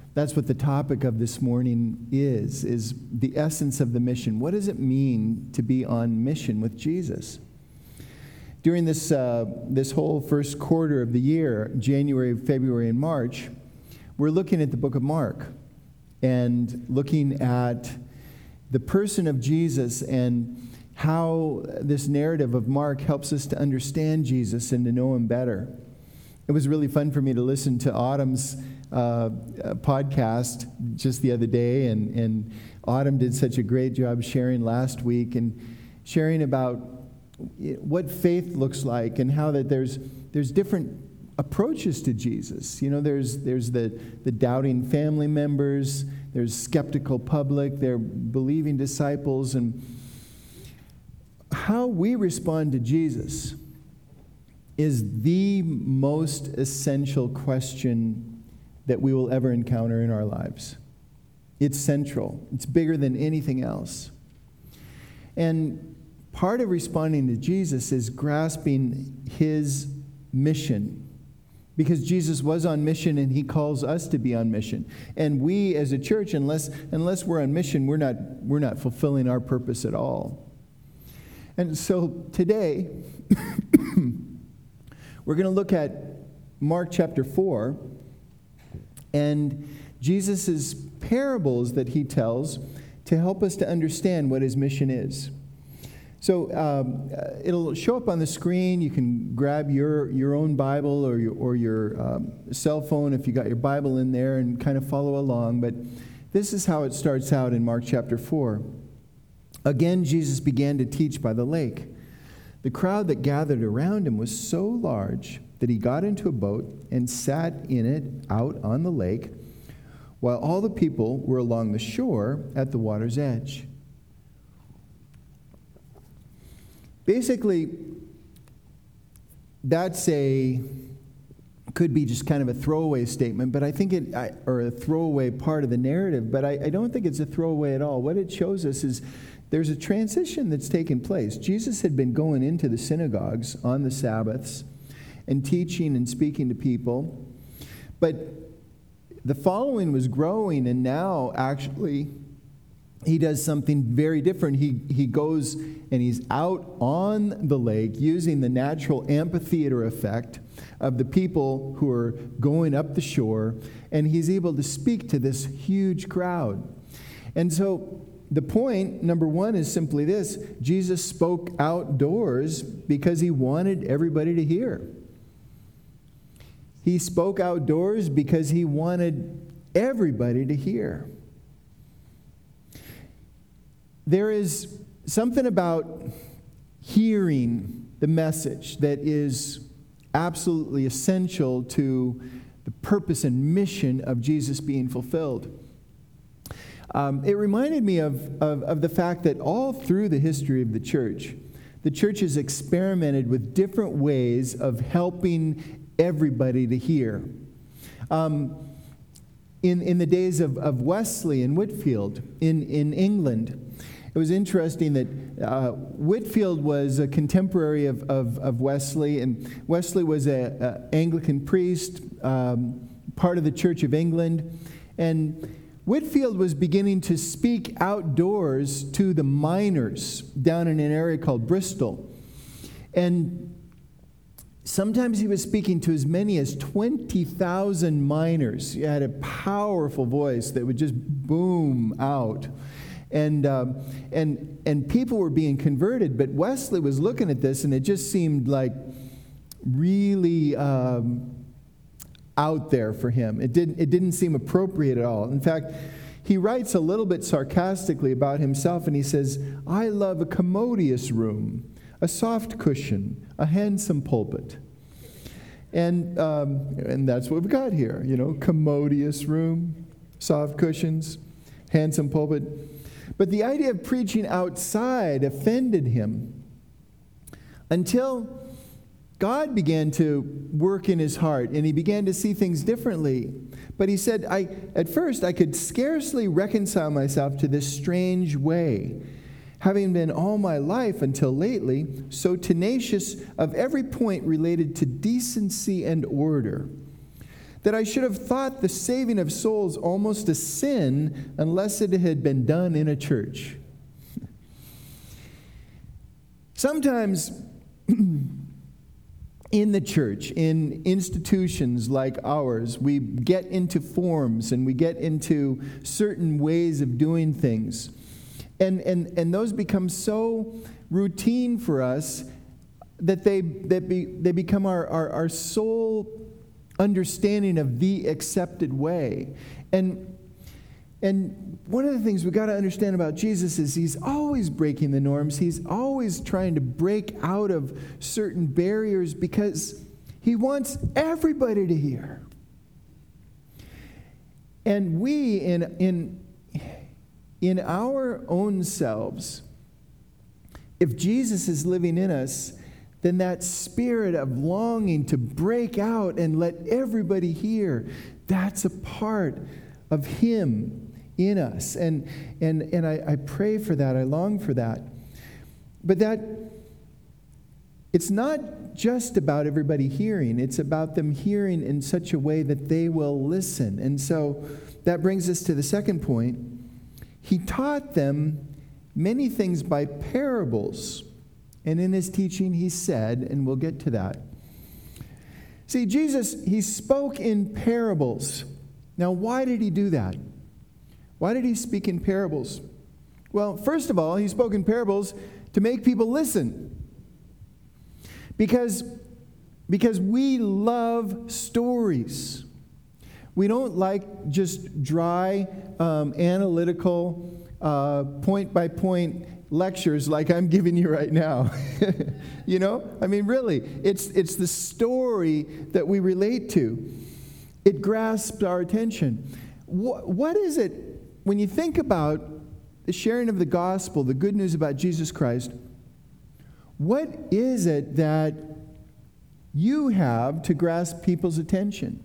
That's what the topic of this morning is the essence of the mission. What does it mean to be on mission with Jesus? During this whole first quarter of the year, January, February, and March, we're looking at the book of Mark and looking at the person of Jesus and how this narrative of Mark helps us to understand Jesus and to know him better. It was really fun for me to listen to Autumn's podcast just the other day, and Autumn did such a great job sharing last week and sharing about what faith looks like and how that there's different approaches to Jesus. You know, there's the doubting family members, there's skeptical public, there are believing disciples, and how we respond to Jesus is the most essential question that we will ever encounter in our lives. It's central. It's bigger than anything else. And part of responding to Jesus is grasping his mission, because Jesus was on mission and he calls us to be on mission. And we as a church, unless we're on mission, we're not fulfilling our purpose at all. And so today, we're going to look at Mark chapter 4 and Jesus' parables that he tells to help us to understand what his mission is. So it'll show up on the screen. You can grab your own Bible or your cell phone if you got your Bible in there and kind of follow along. But this is how it starts out in Mark chapter 4. Again, Jesus began to teach by the lake. The crowd that gathered around him was so large that he got into a boat and sat in it out on the lake, while all the people were along the shore at the water's edge. Basically, could be just kind of a throwaway statement, but I think or a throwaway part of the narrative, but I don't think it's a throwaway at all. What it shows us is there's a transition that's taken place. Jesus had been going into the synagogues on the Sabbaths and teaching and speaking to people, but the following was growing, and now actually he does something very different. He goes and he's out on the lake using the natural amphitheater effect of the people who are going up the shore, and he's able to speak to this huge crowd. And so the point, number one, is simply this: Jesus spoke outdoors because he wanted everybody to hear. He spoke outdoors because he wanted everybody to hear. There is something about hearing the message that is absolutely essential to the purpose and mission of Jesus being fulfilled. It reminded me of the fact that all through the history of the church has experimented with different ways of helping everybody to hear. In the days of Wesley and Whitefield in England, it was interesting that Whitefield was a contemporary of Wesley, and Wesley was an Anglican priest, part of the Church of England, and Whitefield was beginning to speak outdoors to the miners down in an area called Bristol. And sometimes he was speaking to as many as 20,000 miners. He had a powerful voice that would just boom out. And people were being converted, but Wesley was looking at this, and it just seemed like really out there for him. It didn't seem appropriate at all. In fact, he writes a little bit sarcastically about himself, and he says, "I love a commodious room, a soft cushion, a handsome pulpit." And that's what we've got here, commodious room, soft cushions, handsome pulpit. But the idea of preaching outside offended him until God began to work in his heart, and he began to see things differently. But he said, at first I could scarcely reconcile myself to this strange way, having been all my life until lately so tenacious of every point related to decency and order, that I should have thought the saving of souls almost a sin unless it had been done in a church. Sometimes in the church, in institutions like ours, we get into forms and we get into certain ways of doing things. And those become so routine for us that they become our sole understanding of the accepted way. And one of the things we've got to understand about Jesus is he's always breaking the norms. He's always trying to break out of certain barriers because he wants everybody to hear. And we, in our own selves, if Jesus is living in us, then that spirit of longing to break out and let everybody hear, that's a part of him in us. And I pray for that. I long for that. But that it's not just about everybody hearing. It's about them hearing in such a way that they will listen. And so that brings us to the second point. He taught them many things by parables. And in his teaching, he said, and we'll get to that. See, Jesus, he spoke in parables. Now, why did he do that? Why did he speak in parables? Well, first of all, he spoke in parables to make people listen. Because we love stories. We don't like just dry, analytical, point-by-point lectures like I'm giving you right now. You know? I mean, really, it's the story that we relate to. It grasps our attention. What is it, when you think about the sharing of the gospel, the good news about Jesus Christ, what is it that you have to grasp people's attention?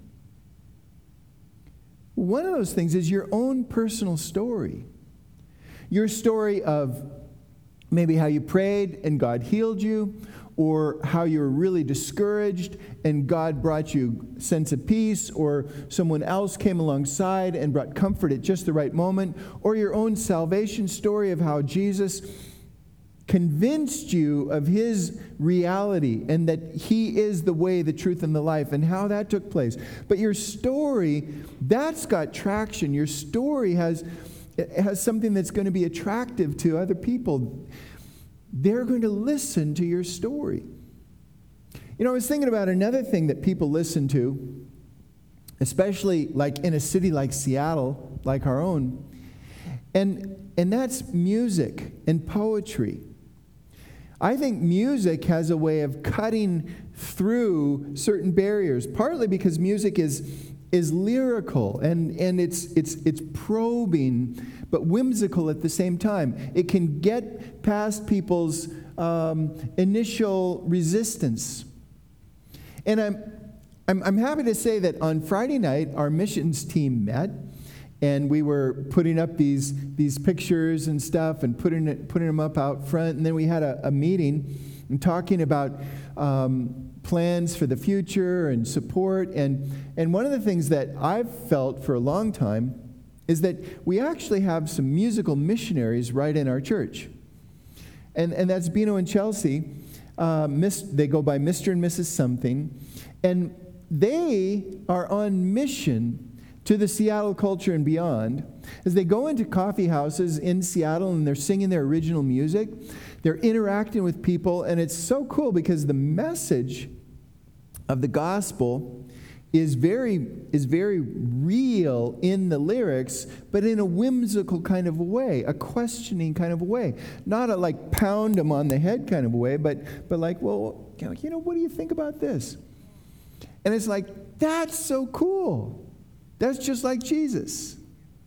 One of those things is your own personal story. Your story of maybe how you prayed and God healed you, or how you were really discouraged and God brought you a sense of peace, or someone else came alongside and brought comfort at just the right moment, or your own salvation story of how Jesus convinced you of his reality and that he is the way, the truth, and the life, and how that took place. But your story, that's got traction. Your story has something that's going to be attractive to other people. They're going to listen to your story. You know, I was thinking about another thing that people listen to, especially like in a city like Seattle, like our own, and that's music and poetry. I think music has a way of cutting through certain barriers, partly because music is lyrical and it's probing but whimsical at the same time. It can get past people's initial resistance. And I'm happy to say that on Friday night our missions team met, and we were putting up these pictures and stuff and putting them up out front, and then we had a meeting and talking about plans for the future and support. And one of the things that I've felt for a long time is that we actually have some musical missionaries right in our church. And that's Bino and Chelsea. They go by Mr. and Mrs. Something. And they are on mission to the Seattle culture and beyond. As they go into coffee houses in Seattle and they're singing their original music, they're interacting with people, and it's so cool because the message of the gospel is very real in the lyrics, but in a whimsical kind of a way, a questioning kind of a way. Not a like pound them on the head kind of a way, but like, well, you know, what do you think about this? And it's like, that's so cool. That's just like Jesus.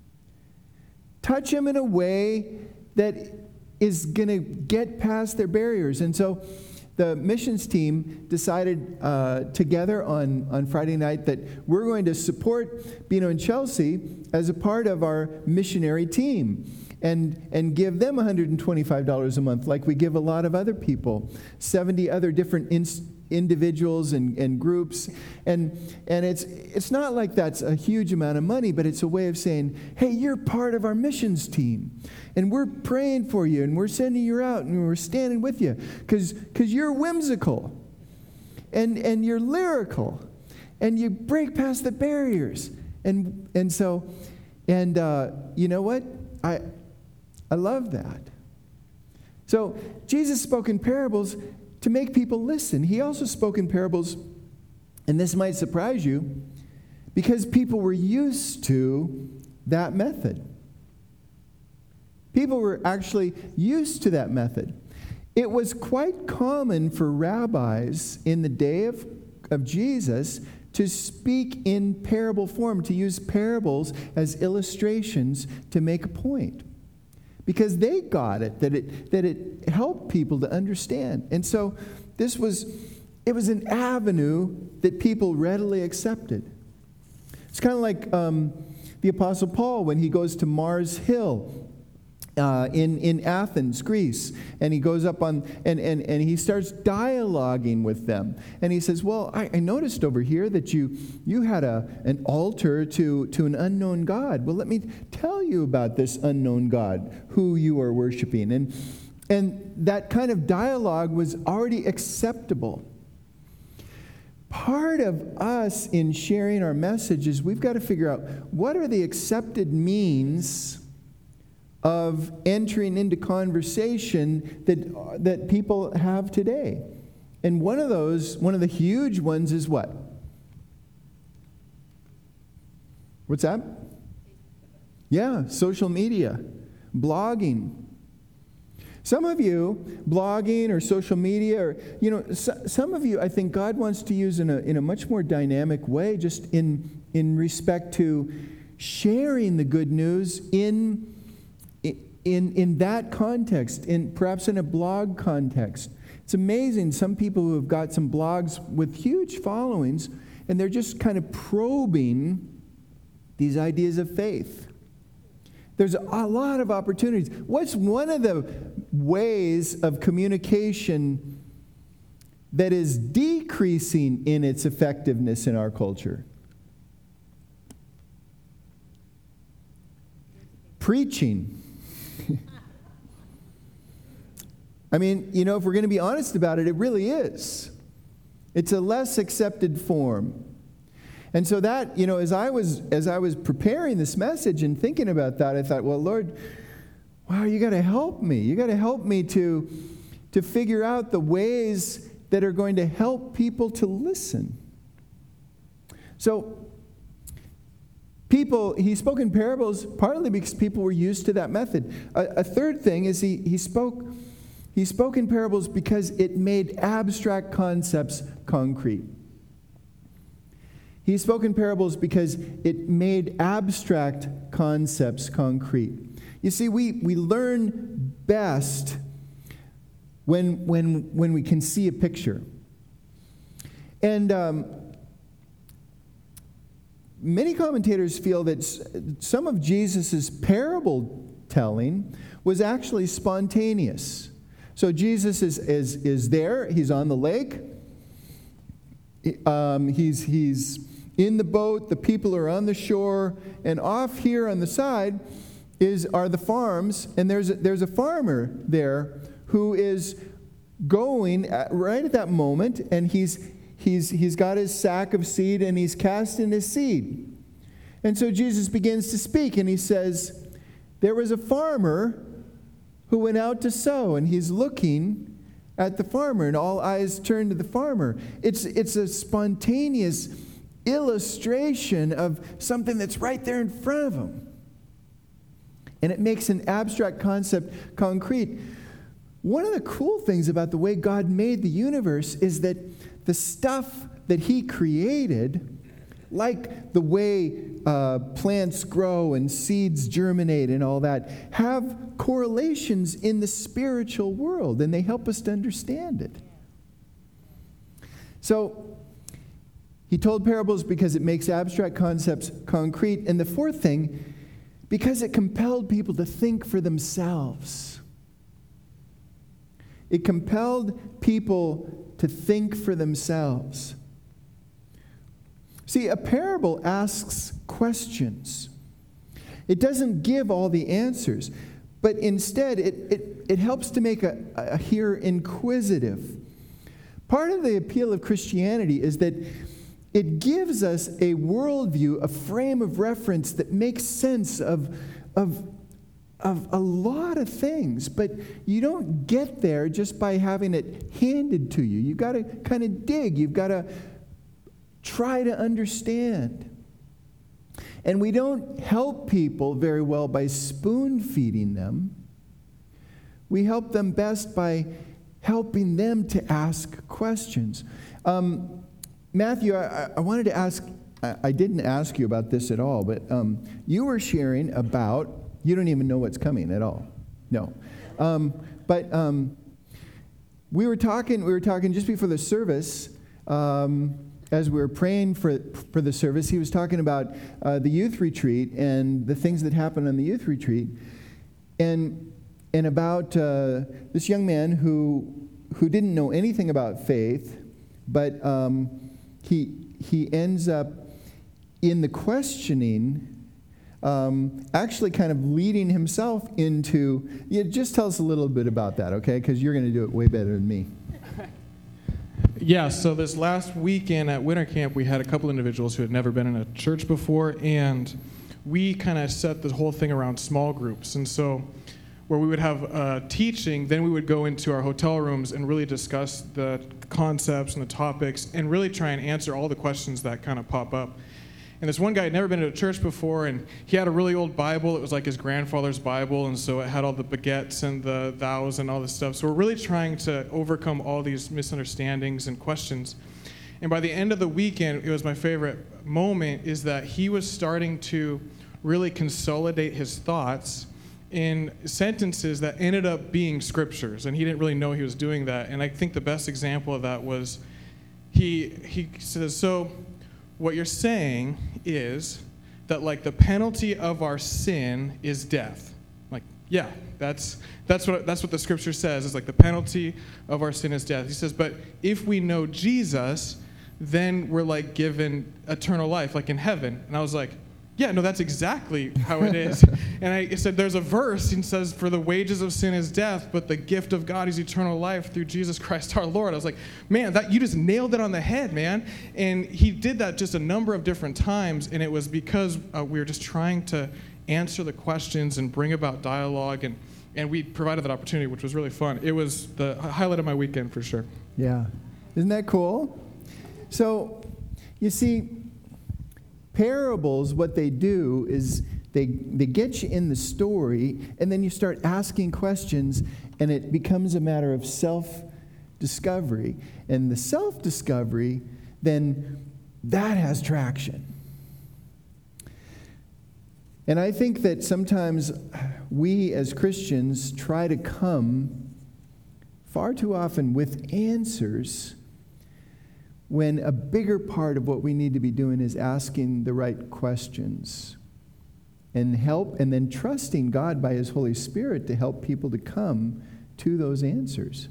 Touch him in a way that is going to get past their barriers. And so the missions team decided together on Friday night that we're going to support Bino and Chelsea as a part of our missionary team and give them $125 a month like we give a lot of other people. 70 other different individuals and groups. And it's not like that's a huge amount of money, but it's a way of saying, hey, you're part of our missions team. And we're praying for you, and we're sending you out, and we're standing with you. Because you're whimsical, and you're lyrical, and you break past the barriers. And so, you know what? I love that. So Jesus spoke in parables to make people listen. He also spoke in parables, and this might surprise you, because people were used to that method. People were actually used to that method. It was quite common for rabbis in the day of Jesus to speak in parable form, to use parables as illustrations to make a point. Because they got it, that it helped people to understand. And so it was an avenue that people readily accepted. It's kind of like the Apostle Paul when he goes to Mars Hill in Athens, Greece, and he goes up on and he starts dialoguing with them, and he says, "Well, I noticed over here that you had an altar to an unknown God. Well, let me tell you about this unknown God who you are worshiping." And that kind of dialogue was already acceptable. Part of us in sharing our message is we've got to figure out what are the accepted means of entering into conversation that people have today. And one of the huge ones is what? What's that? Yeah, social media, blogging. Some of you, blogging or social media, or some of you, I think God wants to use in a much more dynamic way, just in respect to sharing the good news in that context, perhaps in a blog context. It's amazing, some people who have got some blogs with huge followings, and they're just kind of probing these ideas of faith. There's a lot of opportunities. What's one of the ways of communication that is decreasing in its effectiveness in our culture? Preaching. I mean, if we're going to be honest about it, it really is. It's a less accepted form. And so that, as I was preparing this message and thinking about that, I thought, well, Lord, wow, you got to help me. You got to help me to figure out the ways that are going to help people to listen. So he spoke in parables partly because people were used to that method. A third thing is he spoke in parables because it made abstract concepts concrete. He spoke in parables because it made abstract concepts concrete. You see, we learn best when we can see a picture. And many commentators feel that some of Jesus' parable telling was actually spontaneous. So Jesus is there. He's on the lake. He's in the boat. The people are on the shore, and off here on the side are the farms. And there's a farmer there who is going right at that moment, and he's got his sack of seed, and he's casting his seed. And so Jesus begins to speak, and he says, "There was a farmer who went out to sow," and he's looking at the farmer, and all eyes turn to the farmer. It's a spontaneous illustration of something that's right there in front of him. And it makes an abstract concept concrete. One of the cool things about the way God made the universe is that the stuff that he created, like the way plants grow and seeds germinate and all that, have correlations in the spiritual world, and they help us to understand it. So he told parables because it makes abstract concepts concrete. And the fourth thing, because it compelled people to think for themselves. It compelled people to think for themselves. See, a parable asks questions. It doesn't give all the answers, but instead it helps to make a hearer inquisitive. Part of the appeal of Christianity is that it gives us a worldview, a frame of reference that makes sense of a lot of things, but you don't get there just by having it handed to you. You've got to kind of dig. You've got to try to understand. And we don't help people very well by spoon feeding them. We help them best by helping them to ask questions. Matthew, I wanted to ask, I didn't ask you about this at all, but you were sharing about, you don't even know what's coming at all. No. But we were talking just before the service, as we were praying for the service. He was talking about the youth retreat and the things that happened on the youth retreat, and about this young man who didn't know anything about faith, but he ends up in the questioning, actually kind of leading himself into. Just tell us a little bit about that, okay? Because you're going to do it way better than me. Yeah, so this last weekend at winter camp, we had a couple individuals who had never been in a church before, and we kind of set the whole thing around small groups. And so where we would have teaching, then we would go into our hotel rooms and really discuss the concepts and the topics and really try and answer all the questions that kind of pop up. And this one guy had never been to a church before, and he had a really old Bible. It was like his grandfather's Bible, and so it had all the baguettes and the thous and all this stuff. So we're really trying to overcome all these misunderstandings and questions. And by the end of the weekend, it was my favorite moment, is that he was starting to really consolidate his thoughts in sentences that ended up being scriptures, and he didn't really know he was doing that. And I think the best example of that was he says, so what you're saying is that, like, the penalty of our sin is death. Like, yeah, that's what the scripture says, is like the penalty of our sin is death. He says, but if we know Jesus, then we're like given eternal life, like in heaven. And I was like, yeah, no, that's exactly how it is. And I said, there's a verse, and says, for the wages of sin is death, but the gift of God is eternal life through Jesus Christ our Lord. I was like, man, you just nailed it on the head, man. And he did that just a number of different times, and it was because we were just trying to answer the questions and bring about dialogue, and we provided that opportunity, which was really fun. It was the highlight of my weekend for sure. Yeah. Isn't that cool? So, you see, parables, what they do is they get you in the story, and then you start asking questions, and it becomes a matter of self-discovery. And the self-discovery, then that has traction. And I think that sometimes we as Christians try to come far too often with answers, when a bigger part of what we need to be doing is asking the right questions and then trusting God by His Holy Spirit to help people to come to those answers.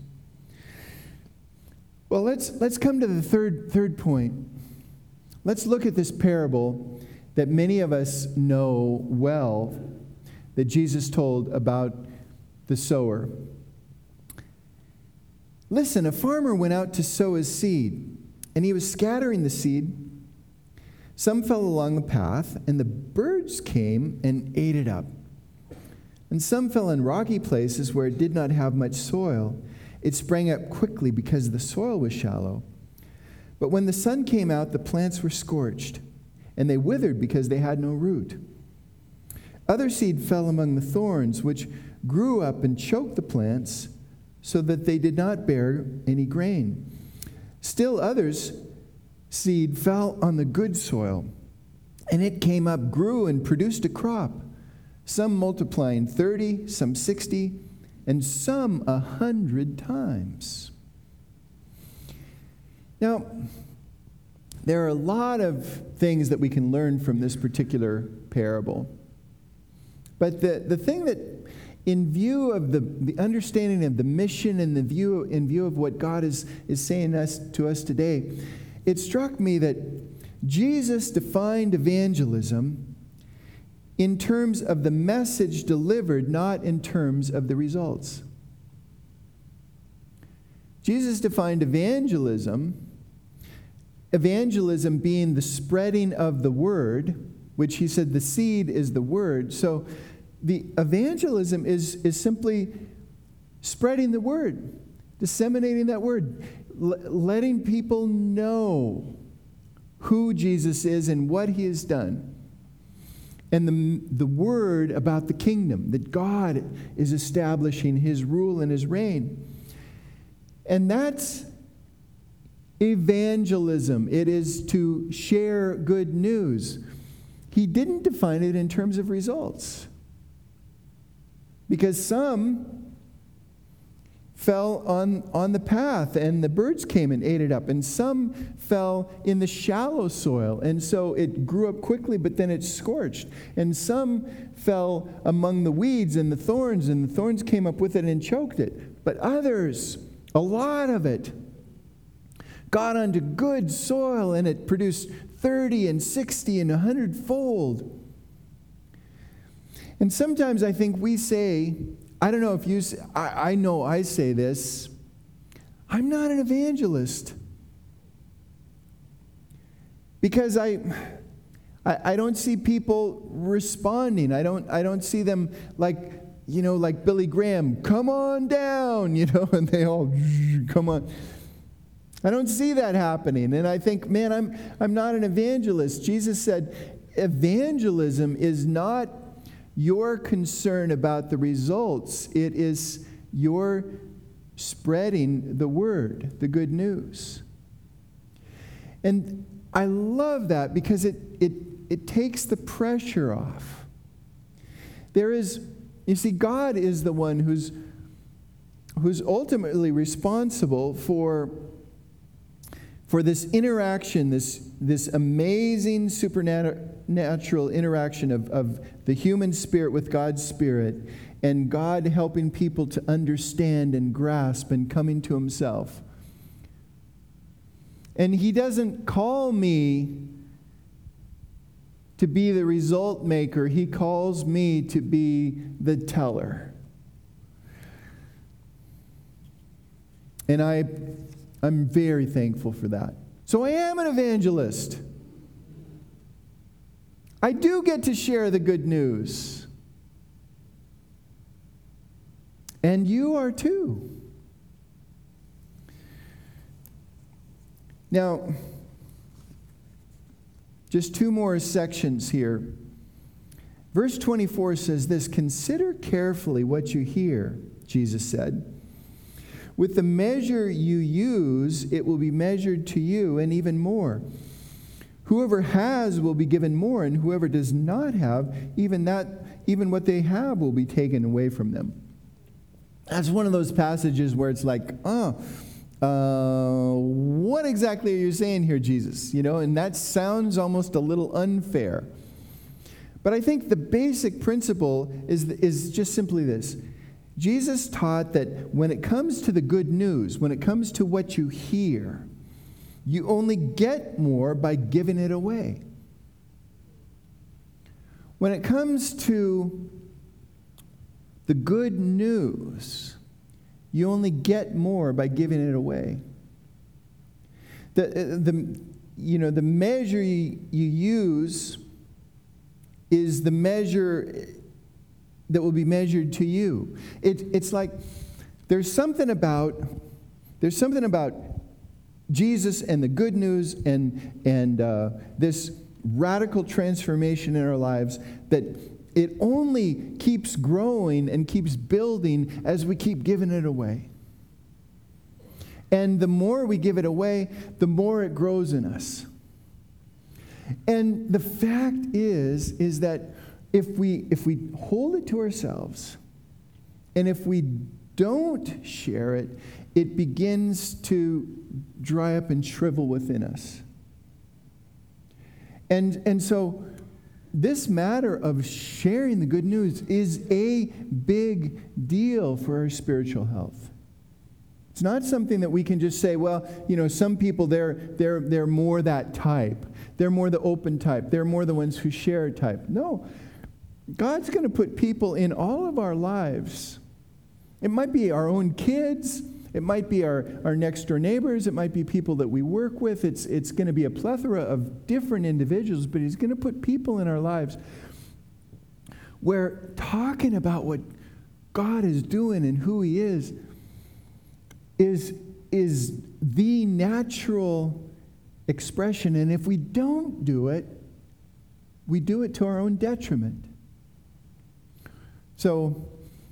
Well, let's come to the third point. Let's look at this parable that many of us know well, that Jesus told about the sower. Listen, a farmer went out to sow his seed. And he was scattering the seed. Some fell along the path, and the birds came and ate it up. And some fell in rocky places where it did not have much soil. It sprang up quickly because the soil was shallow. But when the sun came out, the plants were scorched, and they withered because they had no root. Other seed fell among the thorns, which grew up and choked the plants, so that they did not bear any grain. Still others' seed fell on the good soil, and it came up, grew, and produced a crop, some multiplying 30, some 60, and some 100 times. Now, there are a lot of things that we can learn from this particular parable. But the thing that in view of the understanding of the mission and in view of what God is saying to us today, it struck me that Jesus defined evangelism in terms of the message delivered, not in terms of the results. Jesus defined evangelism being the spreading of the word, which he said the seed is the word. So the evangelism is simply spreading the word, disseminating that word, letting people know who Jesus is and what he has done. And the word about the kingdom, that God is establishing his rule and his reign. And that's evangelism. It is to share good news. He didn't define it in terms of results. Because some fell on the path and the birds came and ate it up. And some fell in the shallow soil. And so it grew up quickly, but then it scorched. And some fell among the weeds and the thorns came up with it and choked it. But others, a lot of it, got onto good soil and it produced 30 and 60 and 100-fold. And sometimes I think we say, I don't know if you say, I know I say this, I'm not an evangelist. Because I don't see people responding. I don't see them like Billy Graham, come on down, and they all come on. I don't see that happening. And I think, man, I'm not an evangelist. Jesus said, evangelism is not your concern about the results. It is your spreading the word, the good news. And I love that because it takes the pressure off. You see, God is the one who's ultimately responsible for this interaction, this amazing supernatural interaction of the human spirit with God's spirit, and God helping people to understand and grasp and coming to himself. And he doesn't call me to be the result maker. He calls me to be the teller. And I'm very thankful for that. So I am an evangelist. I do get to share the good news. And you are too. Now, just two more sections here. Verse 24 says this, "Consider carefully what you hear," Jesus said. "With the measure you use, it will be measured to you, and even more. Whoever has will be given more, and whoever does not have, even what they have will be taken away from them." That's one of those passages where it's like, what exactly are you saying here, Jesus? And that sounds almost a little unfair. But I think the basic principle is just simply this. Jesus taught that when it comes to the good news, when it comes to what you hear, you only get more by giving it away. When it comes to the good news, you only get more by giving it away. The measure you use is the measure that will be measured to you. It's like there's something about Jesus and the good news and this radical transformation in our lives that it only keeps growing and keeps building as we keep giving it away. And the more we give it away, the more it grows in us. And the fact is that if we hold it to ourselves, and if we don't share it, it begins to dry up and shrivel within us. And so this matter of sharing the good news is a big deal for our spiritual health. It's not something that we can just say, well, some people, they're more that type. They're more the open type. They're more the ones who share type. No, God's going to put people in all of our lives. It might be our own kids. It might be our next door neighbors. It might be people that we work with. It's going to be a plethora of different individuals, but he's going to put people in our lives where talking about what God is doing and who he is the natural expression. And if we don't do it, we do it to our own detriment. So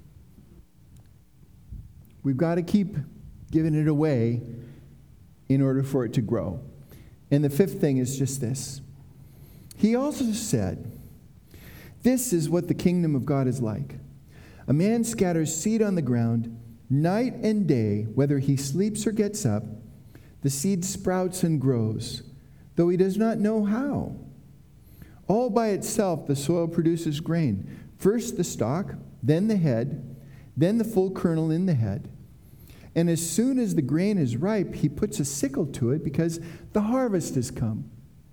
we've got to keep giving it away in order for it to grow. And the fifth thing is just this. He also said, this is what the kingdom of God is like. A man scatters seed on the ground night and day, whether he sleeps or gets up. The seed sprouts and grows, though he does not know how. All by itself the soil produces grain. First the stalk, then the head, then the full kernel in the head. And as soon as the grain is ripe, he puts a sickle to it because the harvest has come.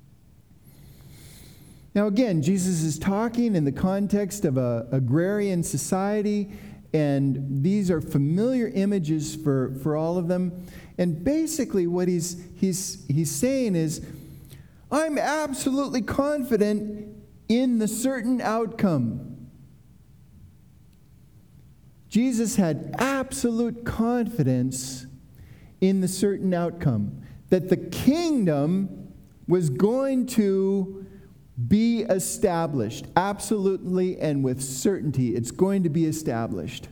Now again, Jesus is talking in the context of an agrarian society, and these are familiar images for all of them. And basically what he's saying is, I'm absolutely confident in the certain outcome. Jesus had absolute confidence in the certain outcome, that the kingdom was going to be established. Absolutely and with certainty, it's going to be established.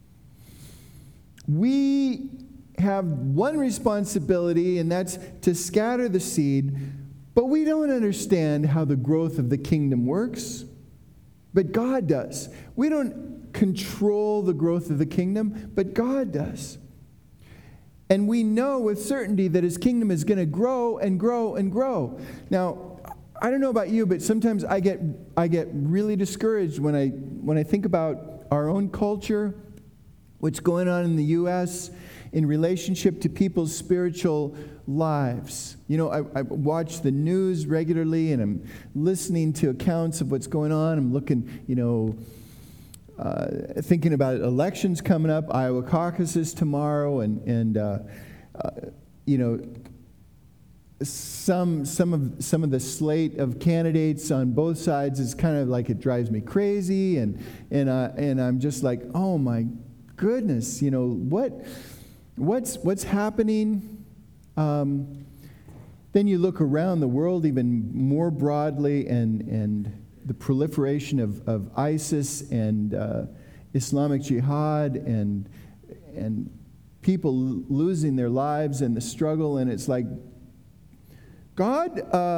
We have one responsibility, and that's to scatter the seed, but we don't understand how the growth of the kingdom works. But God does. We don't control the growth of the kingdom, but God does. And we know with certainty that his kingdom is going to grow and grow and grow. Now, I don't know about you, but sometimes I get really discouraged when I think about our own culture, what's going on in the U.S. in relationship to people's spiritual lives. I watch the news regularly, and I'm listening to accounts of what's going on. I'm looking, thinking about elections coming up, Iowa caucuses tomorrow, and some of the slate of candidates on both sides is kind of like, it drives me crazy, and I'm just like, oh my goodness, what's happening? Then you look around the world even more broadly, and the proliferation of ISIS and Islamic Jihad and people losing their lives and the struggle, and it's like, God,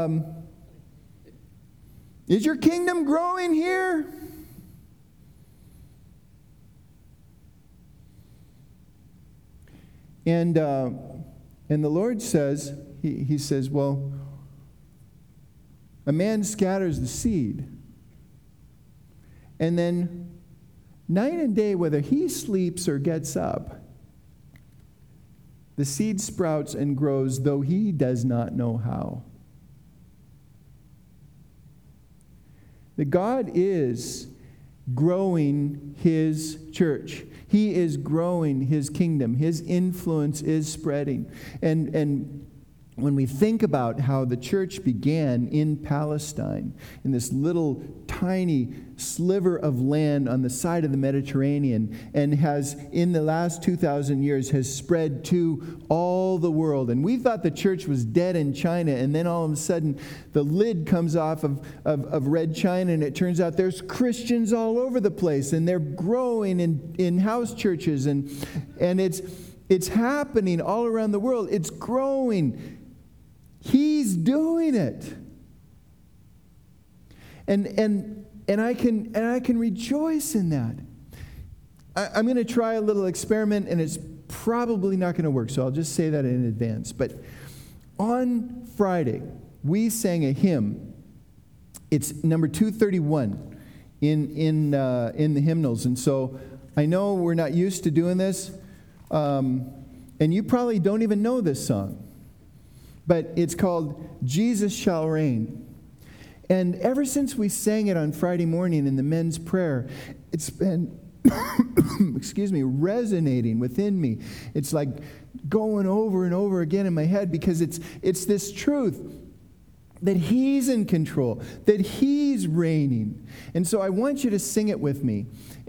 is your kingdom growing here? And the Lord says, he says, well, a man scatters the seed, and then night and day, whether he sleeps or gets up, the seed sprouts and grows, though he does not know how. That God is growing his church. He is growing his kingdom. His influence is spreading. And when we think about how the church began in Palestine, in this little tiny sliver of land on the side of the Mediterranean, and has, in the last 2,000 years, has spread to all the world. And we thought the church was dead in China, and then all of a sudden the lid comes off of Red China, and it turns out there's Christians all over the place, and they're growing in house churches, and it's happening all around the world. It's growing. He's doing it. And I can rejoice in that. I'm going to try a little experiment, and it's probably not going to work, so I'll just say that in advance. But on Friday, we sang a hymn It's number 231 in the hymnals. And so I know we're not used to doing this, and you probably don't even know this song. But it's called Jesus Shall Reign. And ever since we sang it on Friday morning in the men's prayer, it's been, resonating within me. It's like going over and over again in my head, because it's this truth that He's in control, that He's reigning. And so I want you to sing it with me.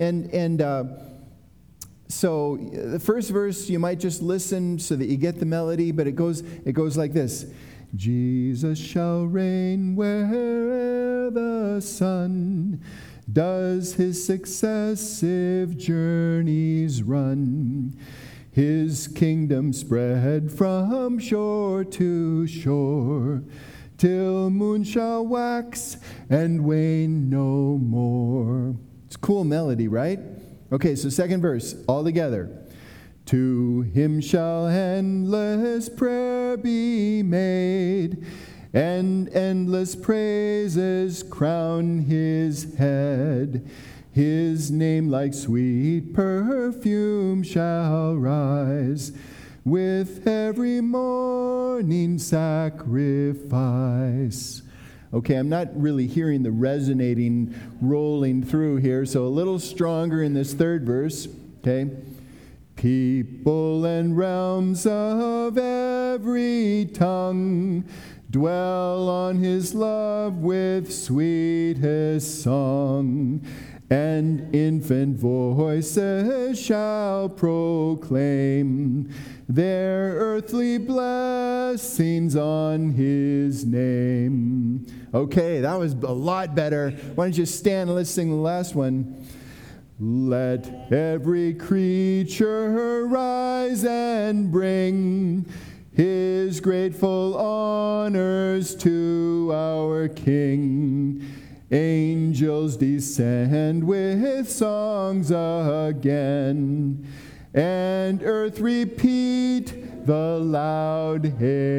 So the first verse, you might just listen so that you get the melody, but it goes like this. Jesus shall reign where the sun does his successive journeys run. His kingdom spread from shore to shore, till moon shall wax and wane no more. It's a cool melody, right? Okay, so second verse, all together. To Him shall endless prayer be made, and endless praises crown His head. His name like sweet perfume shall rise with every morning sacrifice. Okay, I'm not really hearing the resonating rolling through here, so a little stronger in this third verse, okay? People and realms of every tongue dwell on His love with sweetest song, and infant voices shall proclaim their earthly blessings on His name. Okay, that was a lot better. Why don't you stand and let's sing the last one. Let every creature rise and bring His grateful honors to our King. Angels descend with songs again, and earth repeat the loud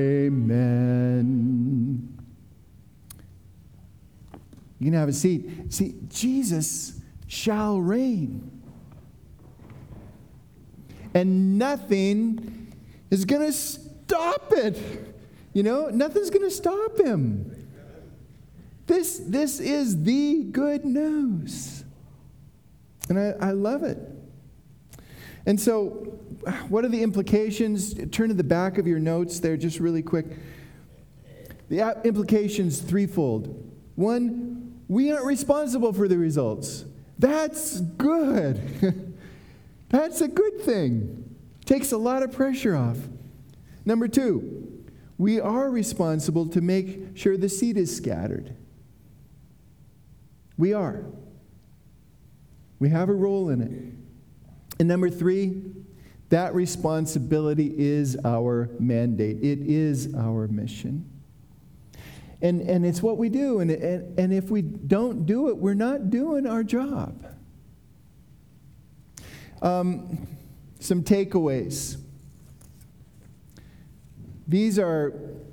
amen. You can have a seat. See, Jesus shall reign. And nothing is going to stop it. You know, nothing's going to stop Him. This is the good news. And I love it. And so, what are the implications? Turn to the back of your notes there just really quick. The implications threefold. One, we aren't responsible for the results. That's good. That's a good thing. Takes a lot of pressure off. Number two, we are responsible to make sure the seed is scattered. We are. We have a role in it. And number three, that responsibility is our mandate. It is our mission. And it's what we do. And if we don't do it, we're not doing our job. Some takeaways. These are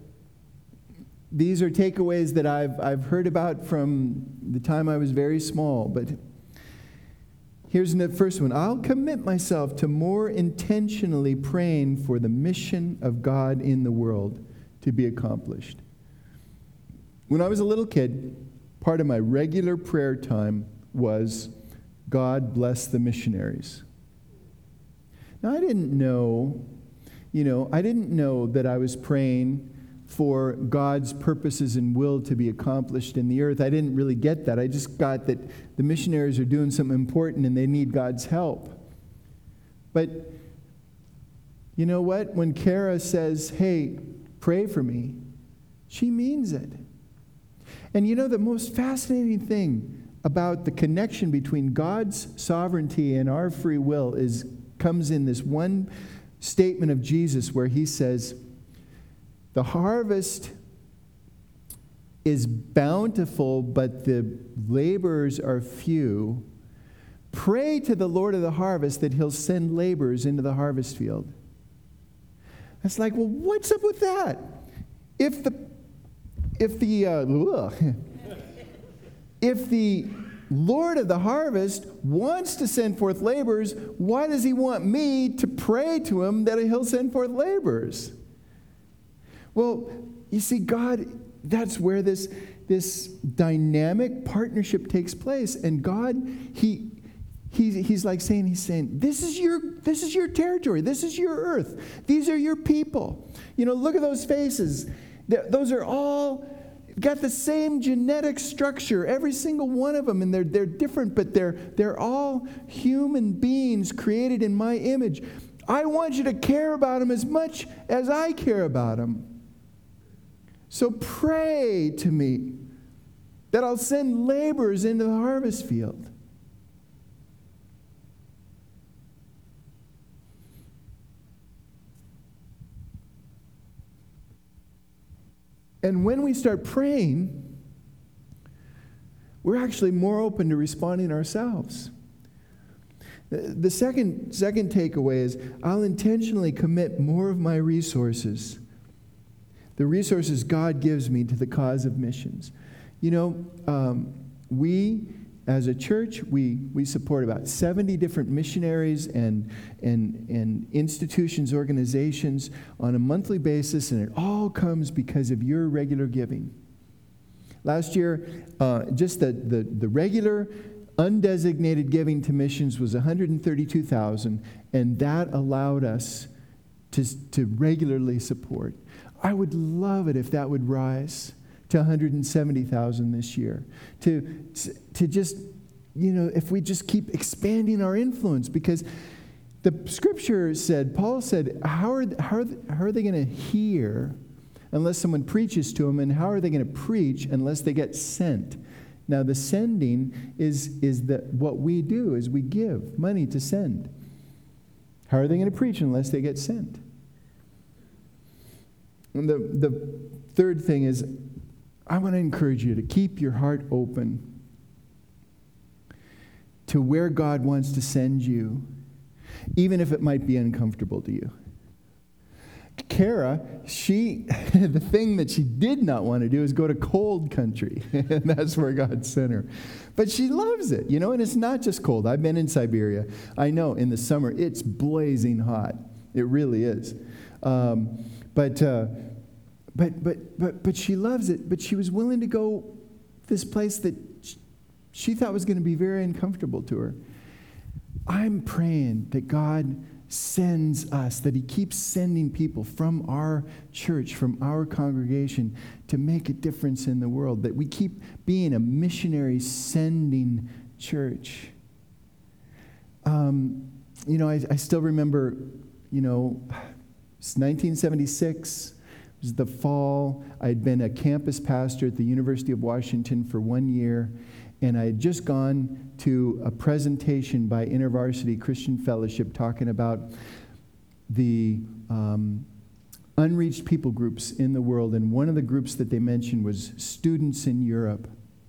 takeaways that I've heard about from the time I was very small. But here's the first one. I'll commit myself to more intentionally praying for the mission of God in the world to be accomplished. When I was a little kid, part of my regular prayer time was, God bless the missionaries. Now, I didn't know that I was praying for God's purposes and will to be accomplished in the earth. I didn't really get that. I just got that the missionaries are doing something important and they need God's help. But you know what? When Kara says, hey, pray for me, she means it. And you know, the most fascinating thing about the connection between God's sovereignty and our free will comes in this one statement of Jesus where He says, the harvest is bountiful, but the laborers are few. Pray to the Lord of the harvest that He'll send laborers into the harvest field. It's like, well, what's up with that? If the if the Lord of the harvest wants to send forth laborers, why does he want me to pray to him that he'll send forth laborers? Well, you see, God, that's where this dynamic partnership takes place. And God, He's saying, this is your territory. This is your earth. These are your people. Look at those faces. Those are all got the same genetic structure, every single one of them, and they're different, but they're all human beings created in my image. I want you to care about them as much as I care about them. So pray to me that I'll send laborers into the harvest field. And when we start praying, we're actually more open to responding ourselves. The second takeaway is I'll intentionally commit more of my resources, the resources God gives me, to the cause of missions. We, as a church, we support about 70 different missionaries and institutions, organizations on a monthly basis, and it all comes because of your regular giving. Last year, just the regular undesignated giving to missions was $132,000, and that allowed us to regularly support. I would love it if that would rise to $170,000 this year. To just, if we just keep expanding our influence, because the scripture said, Paul said, how are they going to hear unless someone preaches to them, and how are they going to preach unless they get sent? Now, the sending is what we do is we give money to send. How are they going to preach unless they get sent? And the third thing is, I want to encourage you to keep your heart open to where God wants to send you, even if it might be uncomfortable to you. Kara, the thing that she did not want to do is go to cold country, and that's where God sent her. But she loves it, and it's not just cold. I've been in Siberia. I know in the summer it's blazing hot. It really is. But she loves it. But she was willing to go this place that she thought was going to be very uncomfortable to her. I'm praying that God sends us, that he keeps sending people from our church, from our congregation, to make a difference in the world, that we keep being a missionary sending church. I still remember, it's 1976. It was the fall. I'd been a campus pastor at the University of Washington for 1 year, and I had just gone to a presentation by InterVarsity Christian Fellowship talking about the unreached people groups in the world. And one of the groups that they mentioned was students in Europe.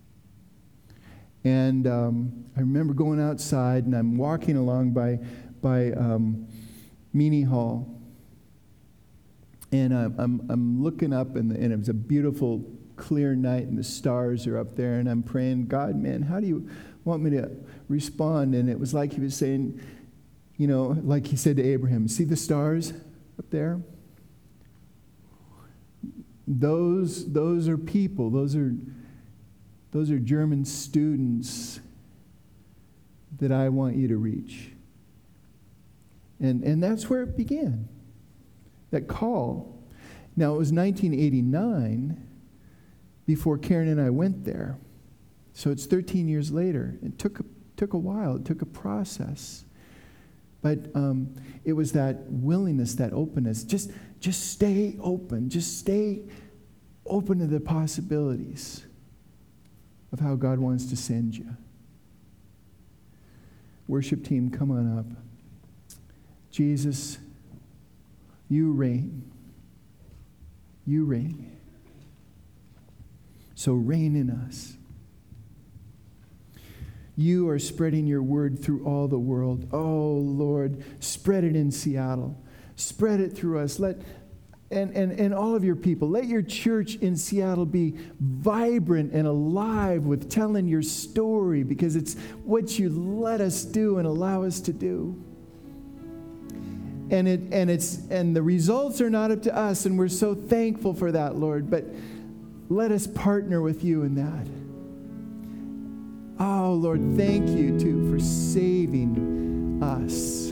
And I remember going outside, and I'm walking along by Meany Hall. And I'm looking up, and it was a beautiful, clear night, and the stars are up there, and I'm praying, God, man, how do you want me to respond? And it was like he was saying, like he said to Abraham, see the stars up there? Those are people. Those are German students that I want you to reach. And that's where it began, that call. Now, it was 1989 before Karen and I went there. So it's 13 years later. It took a while. It took a process. But it was that willingness, that openness. Just stay open. Just stay open to the possibilities of how God wants to send you. Worship team, come on up. Jesus, you reign. You reign. So reign in us. You are spreading your word through all the world. Oh, Lord, spread it in Seattle. Spread it through us. and all of your people. Let your church in Seattle be vibrant and alive with telling your story, because it's what you let us do and allow us to do. And the results are not up to us, and we're so thankful for that, Lord. But let us partner with you in that. Oh, Lord, thank you, too, for saving us.